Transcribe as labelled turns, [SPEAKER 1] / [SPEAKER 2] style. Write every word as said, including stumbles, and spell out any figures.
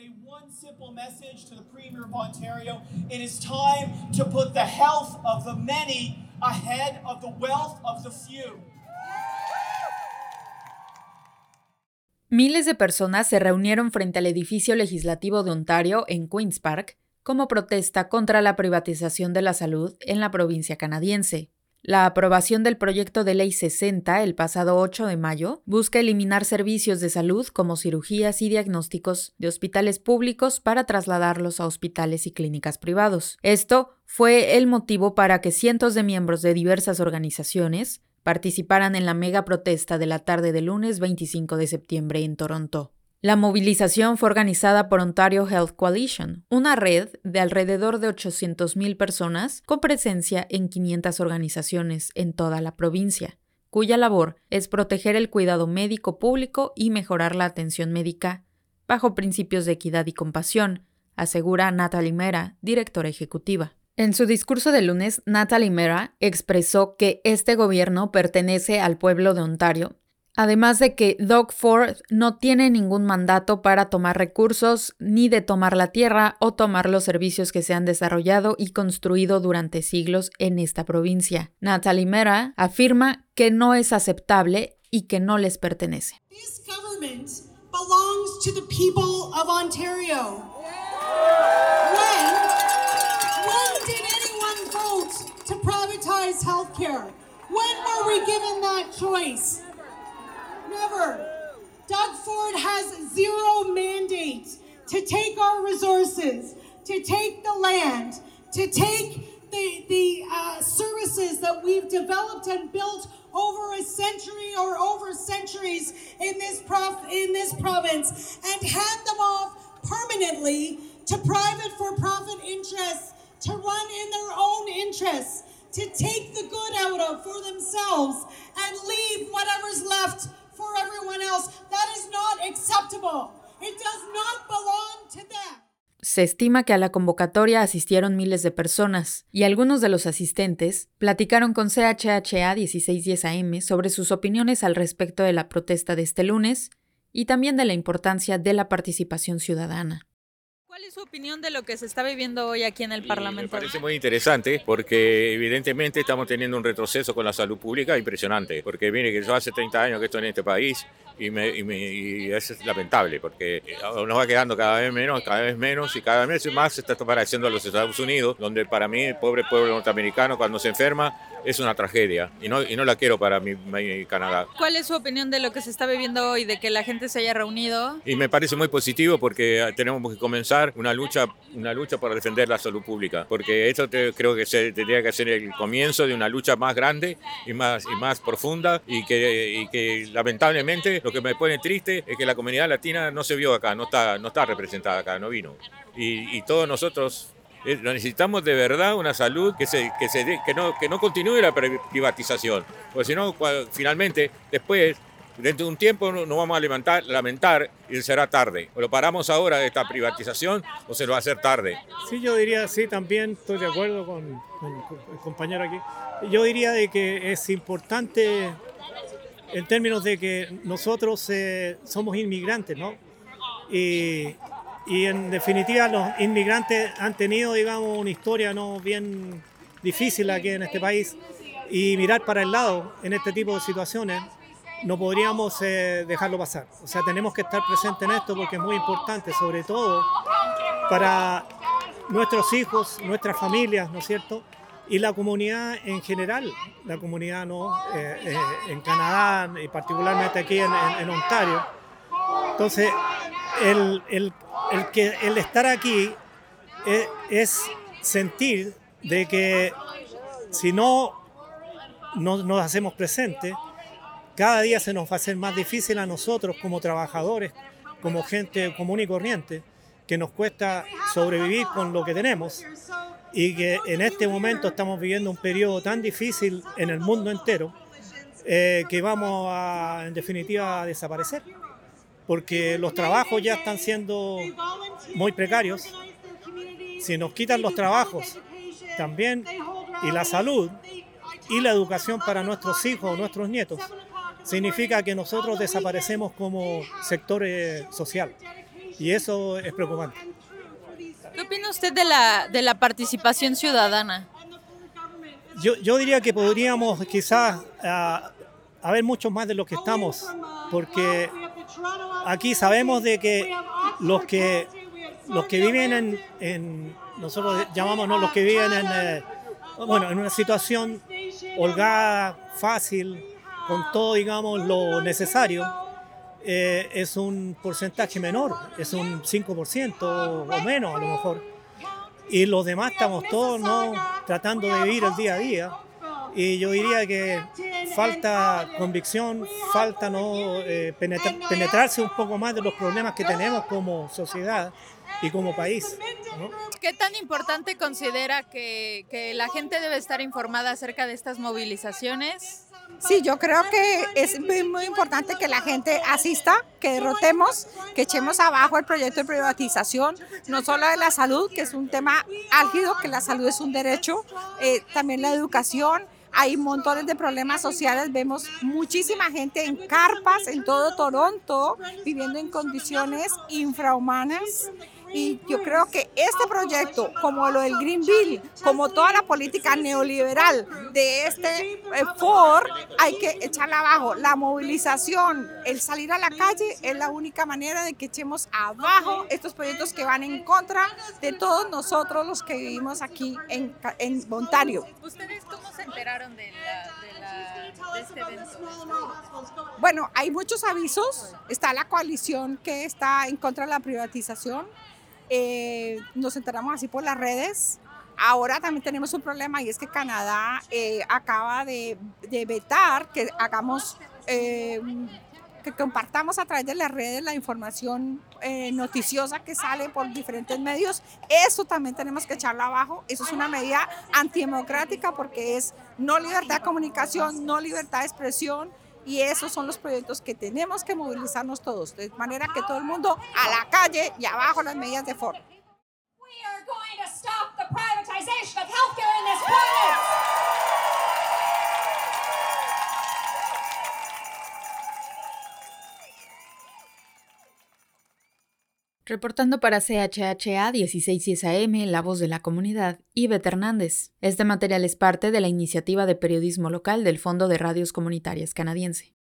[SPEAKER 1] say one simple message to the Premier of Ontario. It is time to put the health of the many ahead of the wealth of the few.
[SPEAKER 2] Miles de personas se reunieron frente al edificio legislativo de Ontario en Queen's Park como protesta contra la privatización de la salud en la provincia canadiense. La aprobación del proyecto de ley sesenta el pasado ocho de mayo busca eliminar servicios de salud como cirugías y diagnósticos de hospitales públicos para trasladarlos a hospitales y clínicas privados. Esto fue el motivo para que cientos de miembros de diversas organizaciones participaran en la mega protesta de la tarde del lunes veinticinco de septiembre en Toronto. La movilización fue organizada por Ontario Health Coalition, una red de alrededor de ochocientas mil personas con presencia en quinientas organizaciones en toda la provincia, cuya labor es proteger el cuidado médico público y mejorar la atención médica bajo principios de equidad y compasión, asegura Natalie Mera, directora ejecutiva. En su discurso de lunes, Natalie Mera expresó que este gobierno pertenece al pueblo de Ontario, además de que Doug Ford no tiene ningún mandato para tomar recursos, ni de tomar la tierra o tomar los servicios que se han desarrollado y construido durante siglos en esta provincia. Natalie Mera afirma que no es aceptable y que no les pertenece.
[SPEAKER 3] This government belongs to the people of Ontario. When, when did anyone vote to privatize healthcare? When were we given that choice? Never. Doug Ford has zero mandate to take our resources, to take the land, to take the, the uh, services that we've developed and built over a century or over centuries in this, prof- in this province and hand them off permanently to private for-profit interests to run in their own interests, to take the good out of for themselves and leave whatever's left for everyone else. That is not acceptable. It does not belong to them.
[SPEAKER 2] Se estima que a la convocatoria asistieron miles de personas, y algunos de los asistentes platicaron con C H H A dieciséis diez A M sobre sus opiniones al respecto de la protesta de este lunes y también de la importancia de la participación ciudadana.
[SPEAKER 4] ¿Cuál es su opinión de lo que se está viviendo hoy aquí en el
[SPEAKER 5] Y
[SPEAKER 4] Parlamento?
[SPEAKER 5] Me parece muy interesante porque evidentemente estamos teniendo un retroceso con la salud pública impresionante. Porque mire que yo hace treinta años que estoy en este país y, me, y, me, y es lamentable porque nos va quedando cada vez menos, cada vez menos y cada vez más se está pareciendo a los Estados Unidos, donde para mí el pobre pueblo norteamericano cuando se enferma es una tragedia y no, y no la quiero para mi, mi Canadá.
[SPEAKER 4] ¿Cuál es su opinión de lo que se está viviendo hoy, de que la gente se haya reunido?
[SPEAKER 5] Y me parece muy positivo porque tenemos que comenzar una lucha, una lucha para defender la salud pública, porque eso te, creo que se, tendría que ser el comienzo de una lucha más grande y más, y más profunda y que, y que lamentablemente lo que me pone triste es que la comunidad latina no se vio acá, no está, no está representada acá, no vino. Y, y todos nosotros eh, necesitamos de verdad una salud que, se, que, se, que, no, que no continúe la privatización, porque si no, finalmente, después, dentro de un tiempo nos vamos a lamentar, lamentar y será tarde. O lo paramos ahora de esta privatización o se lo va a hacer tarde.
[SPEAKER 6] Sí, yo diría, sí, también estoy de acuerdo con, con, con el compañero aquí. Yo diría de que es importante en términos de que nosotros eh, somos inmigrantes, ¿no? Y, y en definitiva los inmigrantes han tenido, digamos, una historia no bien difícil aquí en este país y mirar para el lado en este tipo de situaciones no podríamos eh, dejarlo pasar. O sea, tenemos que estar presentes en esto porque es muy importante, sobre todo para nuestros hijos, nuestras familias, ¿no es cierto? Y la comunidad en general, la comunidad ¿no? eh, eh, en Canadá y particularmente aquí en, en, en Ontario. Entonces, el, el, el, que, el estar aquí es, es sentir de que si no nos, nos hacemos presentes, cada día se nos va a hacer más difícil a nosotros como trabajadores, como gente común y corriente, que nos cuesta sobrevivir con lo que tenemos y que en este momento estamos viviendo un periodo tan difícil en el mundo entero eh, que vamos a, en definitiva, a desaparecer, porque los trabajos ya están siendo muy precarios. Si nos quitan los trabajos también y la salud y la educación para nuestros hijos o nuestros nietos, significa que nosotros desaparecemos como sector eh, social. y eso es preocupante.
[SPEAKER 4] ¿Qué opina usted de la, de la participación ciudadana?
[SPEAKER 6] Yo, yo diría que podríamos quizás uh, haber muchos más de los que estamos, porque aquí sabemos de que los que, los que viven en, en nosotros llamamos, ¿no?, los que viven en, eh, bueno, en una situación holgada, fácil, con todo, digamos, lo necesario, eh, es un porcentaje menor, es un cinco por ciento o menos a lo mejor. Y los demás estamos todos, ¿no?, tratando de vivir el día a día. Y yo diría que falta convicción, falta, ¿no?, eh, penetra- penetrarse un poco más de los problemas que tenemos como sociedad y como país, ¿no?
[SPEAKER 4] ¿Qué tan importante considera que, que la gente debe estar informada acerca de estas movilizaciones?
[SPEAKER 7] Sí, yo creo que es muy, muy importante que la gente asista, que derrotemos, que echemos abajo el proyecto de privatización, no solo de la salud, que es un tema álgido, que la salud es un derecho, eh, también la educación. Hay montones de problemas sociales, vemos muchísima gente en carpas en todo Toronto, viviendo en condiciones infrahumanas. Y yo creo que este proyecto, como lo del Green Bill, como toda la política neoliberal de este eh, Ford, hay que echarla abajo. La movilización, el salir a la calle es la única manera de que echemos abajo estos proyectos que van en contra de todos nosotros los que vivimos aquí en, en Ontario.
[SPEAKER 4] ¿Ustedes cómo se enteraron de, la, de, la, de este evento?
[SPEAKER 7] Bueno, hay muchos avisos. Está la coalición que está en contra de la privatización. Eh, nos enteramos así por las redes. Ahora también tenemos un problema y es que Canadá eh, acaba de, de vetar que hagamos, eh, que compartamos a través de las redes la información eh, noticiosa que sale por diferentes medios. Eso también tenemos que echarlo abajo. Eso es una medida antidemocrática porque es no libertad de comunicación, no libertad de expresión. Y esos son los proyectos que tenemos que movilizarnos todos, de manera que todo el mundo a la calle y abajo las medidas de Ford.
[SPEAKER 8] We are going to stop the privatization of healthcare in this province.
[SPEAKER 2] Reportando para C H H A dieciséis diez A M, La Voz de la Comunidad, Ivette Hernández. Este material es parte de la iniciativa de periodismo local del Fondo de Radios Comunitarias canadiense.